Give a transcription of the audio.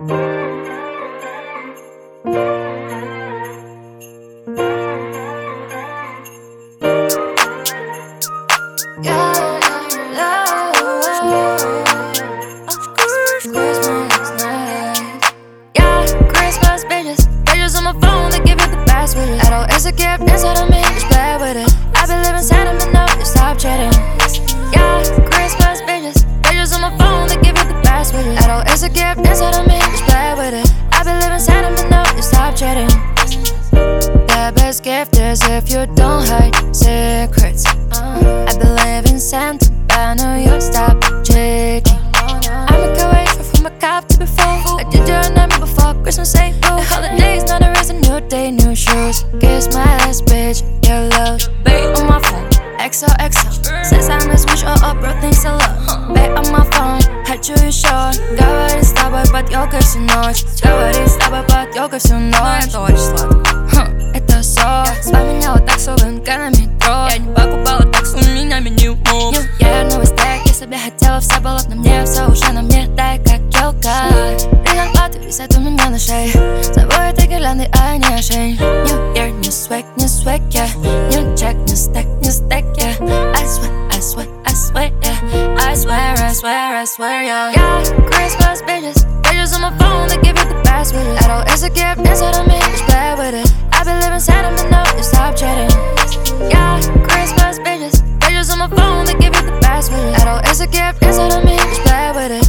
It's a gift inside of me, just bad with it. I've been living sentimental, you stop chatting. Yeah, Christmas bitches on my phone, they give you the best with it. It's a gift inside of me, just bad with it. I've been living sentimental, you stop chatting. The best gift is if you don't hide secrets. I believe in Santa, but I know you'll stop cheating. I make a way from a cop to be full. I did your number before Christmas ain't cool. The holidays, now there is a new day, new shoes. Kiss my ass, bitch, your love. Babe on my phone, XOXO. Since I miss which up, bro, thanks a lot. Babe on my phone, хочу еще. Говори с тобой под елкой всю ночь. Говори с тобой под елкой всю ночь. Это очень сладко. Это все. Вспоминала таксу в НК на метро. Я не покупала таксу, у меня меню. New Year, новый стек, я себе хотела, все было на мне, все уже на мне, дай как елка. Результаты висят у меня на шее. Забой этой гирлянды, а не ошейник. New Year, не свек, yeah. New check, не стек, yeah. I swear, yeah. I swear, yeah. Yeah, Christmas bitches on my phone, they give you the best with it. It's a gift inside of me, just bad with it. I've been living sentimental, you stop chatting. Yeah, Christmas bitches on my phone, they give you the best with it. It's a gift inside of me, just bad with it.